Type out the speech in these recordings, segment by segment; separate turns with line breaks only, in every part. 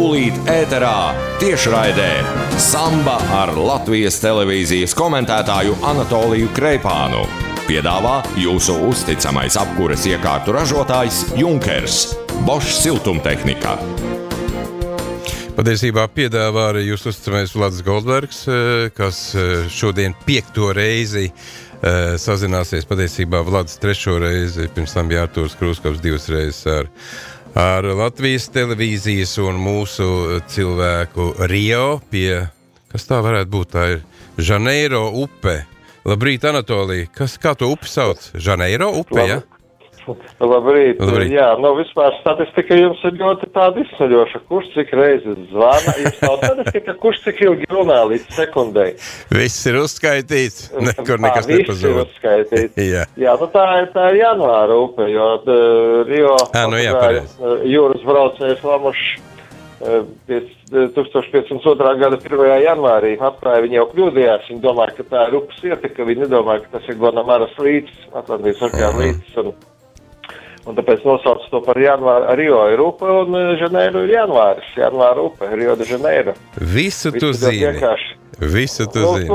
tūlīt ēterā tiešraidē Samba ar Latvijas televīzijas komentētāju Anatoliju Kreipānu. Piedāvā jūsu uzticamais apkures iekārtu ražotājs Junkers, Bosch siltumtehnika.
Patiesībā piedāvā arī jūs uzticamais Vlads Goldbergs, kas šodien 5. reizi sazināsies. Patiesībā Vlads 3. reizi, pirms tam bija Artūrs Krūskaps 2 reizes ar Latvijas televīzijas un mūsu cilvēku Rio pie, kas tā varētu būt, tā ir Žaneiro upe. Labrīt, Anatolija. Kā to upi sauc? Žaneiro upe, ja?
Labrīt. Jā, vispār statistika jums ir ļoti tāda izsmeļoša. Kurš cik reizes zvana? Jums nav statistika, kurš cik ilgi runā līdz sekundei?
Viss ir uzskaitīts. Nekur nekas nepazūd.
Viss ir uzskaitīts.
Jā,
tā ir janvāra upe, jo Rio jūras braucējs Lamušs 1502. gada 1. janvārī atklāja, viņi jau kļūdījās, viņi domāja, ka tā ir upes ieteka, viņi nedomāja, ka tas ir Gonamaras līcis, Atlantijas okeāna līcis, un tāpēc nosauc to par janvāru. Rio ir upe un Žaneiro ir janvāris, janvāra upe, Rio de Žaneiro.
Visu tu zini. Visu tu zini.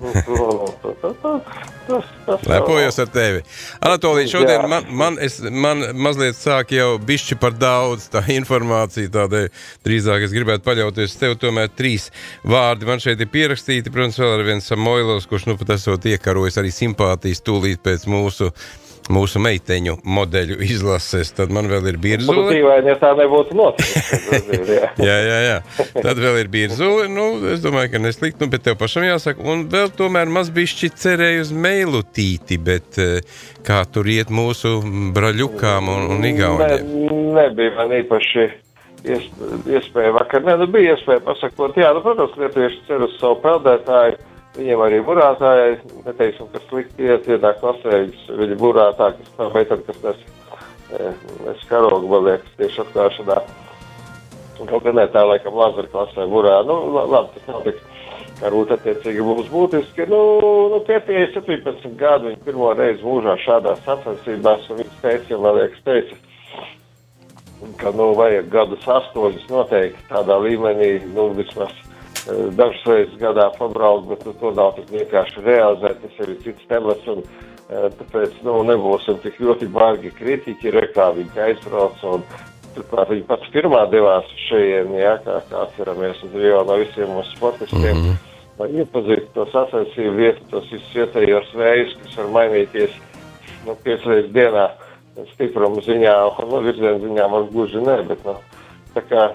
Lepojos ar tevi. Anatolija, šodien man mazliet sāk jau bišķi par daudz tā informācija, tādēļ drīzāk es gribētu paļauties tev, tomēr 3 vārdi man šeit ir pierakstīti, protams, vēl ar viens Samoilovs, kurš pat esot iekarojis arī simpātijas tūlīt pēc mūsu meiteņu modeļu izlases, tad man vēl ir Birzuli.
Būtu dīvaini, ja tā nebūtu noticis.
Jā. Tad vēl ir Birzuli, es domāju, ka neslikt, bet tev pašam jāsaka, un vēl tomēr maz bišķi cerēju uz Meilutīti, bet kā tur iet mūsu braļukām un igauniem?
Nebija man īpaši iespēja vakar, bija iespēja pasakot, protams, lietuvieši cer uz savu peldētāju, viņiem arī burātāji, neteiksim, kas slikti ietiedā klasē, viņi burātā, kas tā meitana, kas nes karogu, man liekas, tieši atklāšanā. Kaut gan tā, laikam, Lazara klasē burā. Labi, tas nav tik, varbūt attiecīgi mums būtiski. Pie 17 gadu viņi pirmo reizi mūžā šādās sacensībās, un viņi teica, man liekas, ka, vajag gadus 8 noteikti tādā līmenī, vismaz dažas reizes gadā pabraukt, bet to nav tik vienkārši realizēt, tas ir cits temats, un tāpēc, nebūsim tik ļoti bargi kritiķi, kā viņi aizbrauc, un turklāt viņi pats pirmā devās šajien, kā atceramies uz Rio no visiem mūsu sportistiem, lai iepazītu to sacensību vietu, tos visus vietējos vējus, kas var mainīties 5 reizes dienā stiprumu ziņā, virzienu ziņā man gluži ne, bet tā kā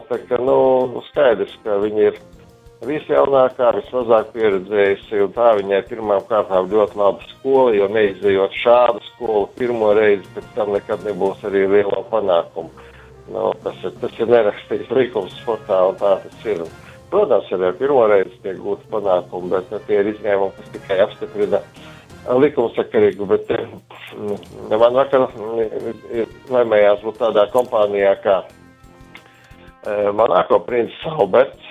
skaidrs, ka viņi ir visjaunākā, vismazāk pieredzējusi, un tā viņai pirmām kārtām ļoti laba skola, jo neizejot šādu skolu pirmo reizi, pēc tam nekad nebūs arī lielo panākumu. Tas ir nerakstīts likums sportā, un tā tas ir. Protams, arī ar pirmo reizi tiek gūti panākumi, bet tie ir izņēmumi, kas tikai apstiprina likumsakarīgu, bet man vakar laimējās būt tādā kompānijā kā Monako princis Alberts,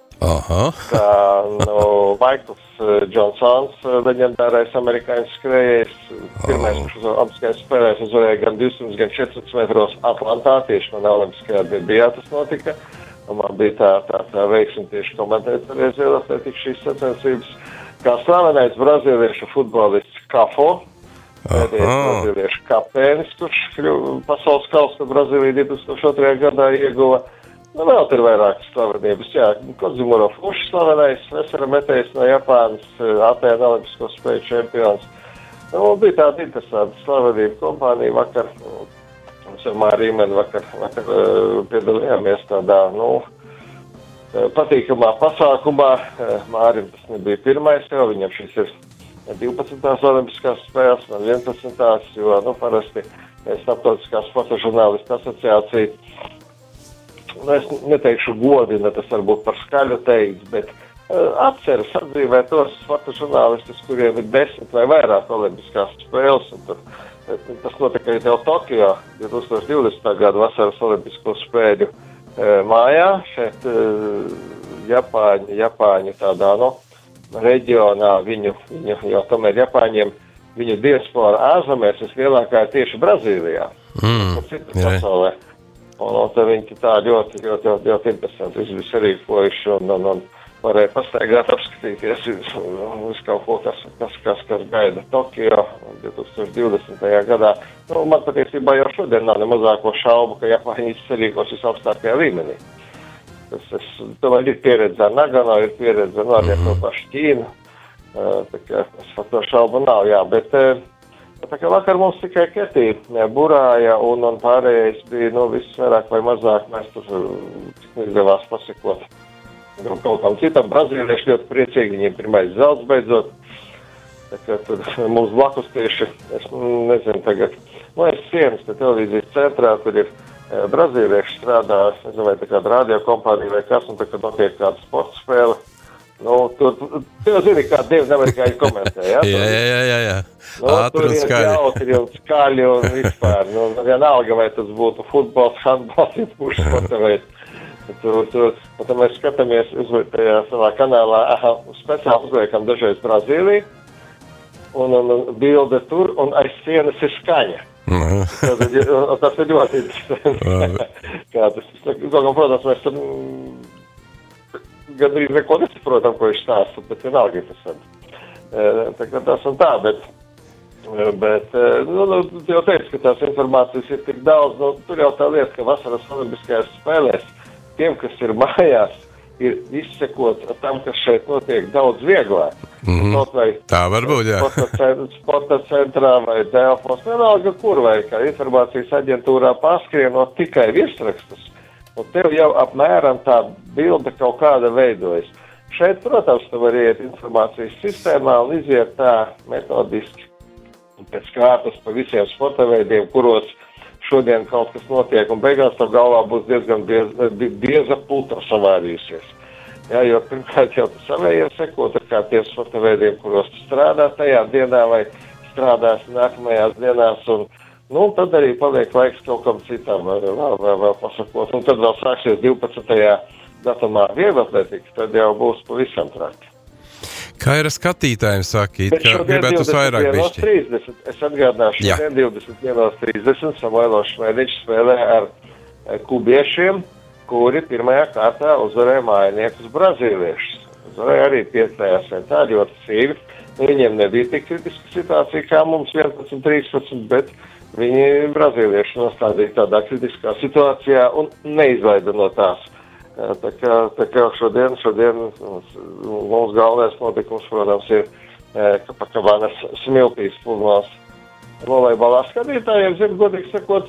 kā Maikls Džonsons, leģendārais amerikāņu skrējējs, pirmais, kurš apskais spēlēs, uzvarēja gan 200, gan 400 metros Atlantā, tieši man olimpiskajā debijā tas notika, un man bija tā veiksme tieši komentēt arī zvielatlētiku šīs sacensības, kā slavenais brazīliešu futbolists Kafo, brazīliešu kapteinis, kurš pasaules kausa Brazīlija 2002. gadā ieguva. Vēl ir vairākas slavenības, Kozimuro Fuši slavenais, vesera metējs no Japānas, Atēna olimpisko spēļu čempions. Bija tāda interesanta slavenība kompānija vakar, mums ar Māri Rīmeni vakar piedalījāmies tādā, patīkamā pasākumā. Mārim tas nebija pirmais, jo viņam šis ir 12. olimpiskās spēles, man 11. jo, parasti Starptautiskā sporta žurnālistu asociācija, es neteikšu godina, tas varbūt par skaļu teikt, bet atceras atzīmē tos sporta žurnālistus, kuriem ir 10 vai vairāk olimpiskās spēles, un tas notika jau Tokio 2020. gada vasaras olimpisko spēļu mājā, šeit Japāņu tādā, reģionā viņu, jo tomēr Japāņiem viņu diaspora ārzemēs vislielākā ir tieši Brazīlijā. Citur pasaulē. Un tad viņi tā ļoti interesanti visu bija sarīkojuši un varēja pastaigāt, apskatīties uz kaut ko, kas gaida Tokio 2020. gadā. Man patiesībā jau šodien nav nemazāko šaubu, ka Japāņi sarīkos visaugstākajā līmenī. Es domāju, ir pieredze ar Nagano, ir pieredze ar to pašu Ķīnu. Tā kā es par to šaubu nav, jā, bet tā kā vakar mums tikai Ketī burāja un pārējais bija, viss vairāk vai mazāk, mēs tur izdevās pasekot kaut kam citam. Brazīlieši ļoti priecīgi, viņiem pirmais zelts beidzot. Tā kā tur mums blakus tieši, es nezinu tagad, es sienas te televīzijas centrā, tur ir brazīlieši strādā, es nezinu, vai tā kāda radiokompānija vai kas, un tā kā notiek kāda sporta spēle. Tur jau zini, kā Dievi amerikāņi komentē, jā?
Jā.
Tur ir jautri un skaļi un vispār. Vienalga, vai tas būtu futbols, handbols, jebkurš sporta veids. Tad mēs skatāmies tajā savā kanālā, speciāli uzliekam dažreiz Brazīliju, un bilde tur, un aiz sienas ir skaņa. Tas ir ļoti interesanti. Protams, mēs tam gandrīz neko nesaprotam, ko viņš stāsta, bet vienalga interesanti. Tā kā tas un tā, bet jau teicu, ka tās informācijas ir tik daudz, tur jau tā lieta, ka vasaras olimpiskajās spēlēs tiem, kas ir mājās, ir izsekot tam, kas šeit notiek daudz vieglāk.
Tā varbūt, jā.
Sporta centrā vai Delfos, vienalga kur, vai kā informācijas aģentūrā paskrienot tikai virsrakstus. Un tev jau apmēram tā bilde kaut kāda veidojas. Šeit, protams, tu vari iet informācijas sistēmā un iziet tā metodiski. Un pēc kārtas pa visiem sporta veidiem, kuros šodien kaut kas notiek, un beigās tev galvā būs diezgan bieza pulta savārījusies. Jā, jo pirmkārt jau tu savējiem sekot ar kādiem sporta veidiem, kuros tu strādā tajā dienā vai strādās nākamajās dienās, un tad arī paliek laiks kaut kam citam vēl pasakot. Un tad vēl sāksies 12. datumā vieglatletika, tad jau būs pavisam traki.
Kā ir ar skatītājiem sakīt, ka gribētu vairāk bišķi?
Es atgādināšu, šodien 21.30 Samuēlos Šmēdiņš spēlē ar kubiešiem, kuri pirmajā kārtā uzvarēja mājiniekus brazīliešus. Uzvarēja arī 5. centā, ļoti cīvi. Viņiem nebija tik kritiska situācija kā mums 11-13, bet viņi brazīlieši nostādīja tādā kritiskā situācijā un neizlaida no tās. Tā kā šodien mums galvenais notikums, protams, ir Kapakabanas smiltīs pludmales volejbolā. Skatītājiem, godīgi sakot,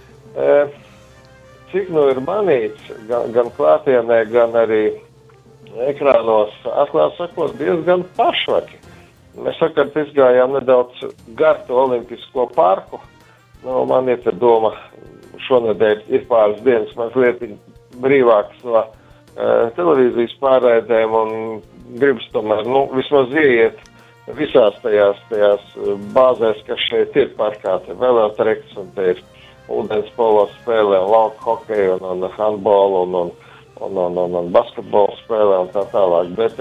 cik ir manīts, gan klātienē, gan arī ekrānos, atklāt sakot, diezgan pašvaki. Mēs vakar izgājām nedaudz gar to olimpisko parku. Man ir te doma, šonedēļ ir pāris dienas mazliet brīvāks no televīzijas pārraidēm un gribas tomēr, vismaz ieiet visās tajās bāzēs, kas šeit ir parkā, te velotreks un te ir ūdens polo spēlē, un lauka hokeja un handbolu un basketbolu spēlē un tā tālāk. Bet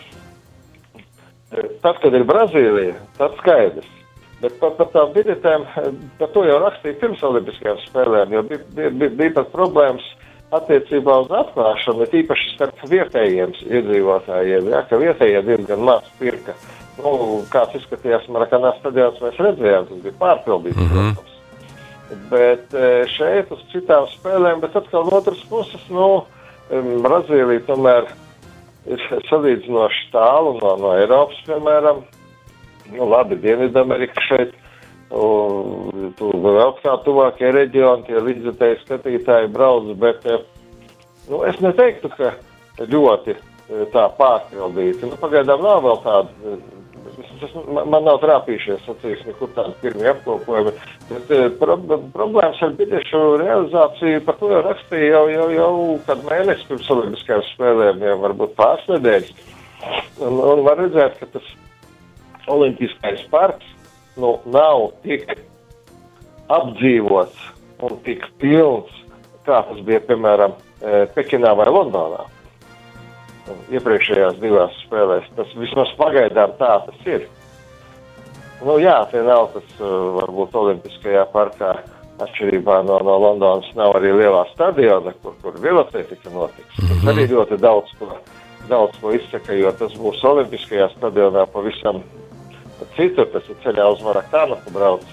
tad, kad ir Brazīlija, tad skaidrs. Bet par tām biļetēm, par to jau rakstīja pirms olimpiskajām spēlēm, jo bija pat problēmas attiecībā uz atklāšanu, bet īpaši starp vietējiem iedzīvotājiem, ka vietējie diezgan maz pirka. Kāds izskatījās Marakanā stadions, mēs redzējām, tas bija pārpildīts, protams. Bet šeit uz citām spēlēm, bet atkal no otras puses, Brazīlija tomēr ir salīdzinoši tālu no Eiropas, piemēram. Labi, Dienvidamerika šeit, tur vēl kā tuvākie reģioni, tie līdzjutēji skatītāji brauc, bet es neteiktu, ka ļoti tā pārpildīti. Pagaidām nav vēl tāda, man nav trāpījušies, sacīsim, kur tādi pirmie apkopojumi. Bet problēmas ar biļešu realizāciju, par to jau rakstīja jau kad mēnesi pirms olimpiskajām spēlēm, jau varbūt pāris nedēļas. Un var redzēt, ka tas olimpiskais parks nav tik apdzīvots un tik pilns, kā tas bija, piemēram, Pekinā vai Londonā. Iepriekšējās divās spēlēs. Tas vismaz pagaidām tā tas ir. Jā, tie nav tas varbūt olimpiskajā parkā atšķirībā no Londonas nav arī lielā stadiona, kur velocētika notiks. Tas arī ļoti daudz ko izsaka, jo tas būs Olimpiskajā stadionā pavisam citur, tas ir ceļā uz Marakānu brauc.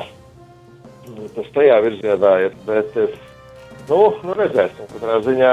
Tas tajā virzienā ir, bet, redzēsim, katrā ziņā.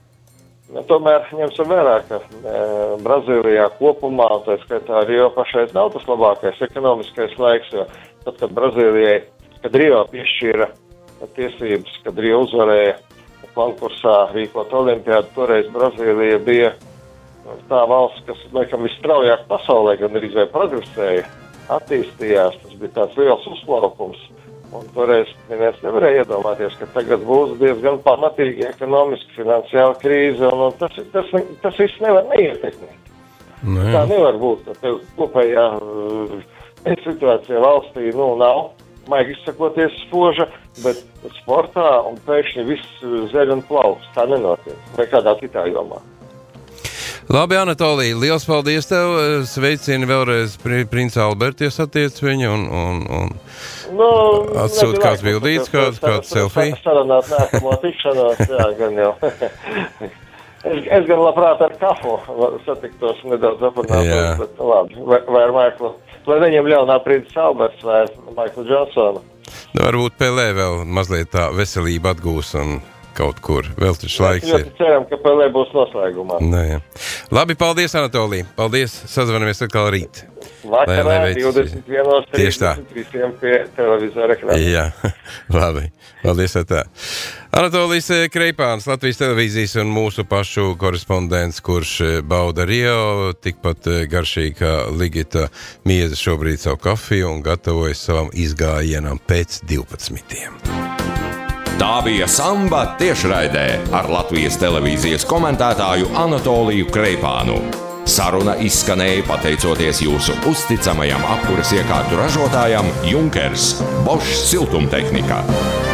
Tomēr ņemsim vērā, ka Brazīlijā kopumā, un tā skaitā Rio pašais nav tas labākais ekonomiskais laiks, jo tad, kad Brazīlijai, kad Rio piešķīra tiesības, kad Rio uzvarēja konkursā rīkot olimpiādu, toreiz Brazīlija bija tā valsts, kas, laikam, visstraujāk pasaulē gan arī progresēja, attīstījās, tas bija tāds liels uzplaukums. Un toreiz neviens nevarēja iedomāties, ka tagad būs diezgan pamatīgi ekonomiski, finansiāla krīze, un tas viss nevar neietekmēt. Tā nevar būt, ka tev kopējā situācija valstī, nav, maigi izsakoties, spoža, bet sportā un pēkšņi viss zeļ un plauks. Tā nenotiek, vai kādā citā jomā.
Labi, Anatolija, liels paldies tev, sveicini vēlreiz Prince Albertu, ja satiec viņu, un atsūt kāds bildīts, kāds selfie.
Sarunāt nākamo tikšanos, jā, gan jau. Es gan labprāt ar kafu satiktos nedaudz aprunātos, bet labi, vai ar Maiklu, lai neņem ļaunā Prince Alberts vai Maiklu Džonsonu.
Varbūt Pelē vēl mazliet tā veselība atgūs un kaut kur. Vēl taču laiks ir.
Ļoti ceram, ka Pelē būs noslēgumā.
Labi, paldies, Anatolija. Paldies, sazvanamies atkal rīt.
Vakarā 21.30 visiem pie televizora ekrāna.
Jā, labi. Paldies, tā. Anatolijs Kreipāns, Latvijas televīzijas un mūsu pašu korespondents, kurš bauda Rio, tikpat garšīgi kā Ligita Mieze šobrīd savu kafiju un gatavojas savam izgājienam pēc 12.
Tā bija Samba tiešraidē ar Latvijas televīzijas komentētāju Anatoliju Kreipānu. Saruna izskanēja pateicoties jūsu uzticamajam apkures iekārtu ražotājam Junkers, Bosch siltumtehnika.